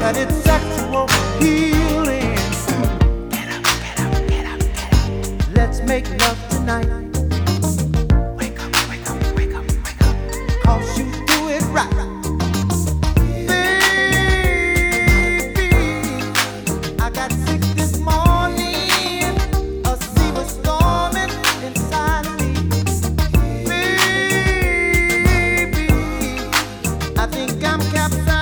that it's sexual healing. Get up, get up, get up, get up. Let's make love tonight. Wake up, wake up, wake up, wake up. 'Cause you do it right. Baby, I got sick this morning. A sea was storming inside of me. Baby, I think I'm capsized.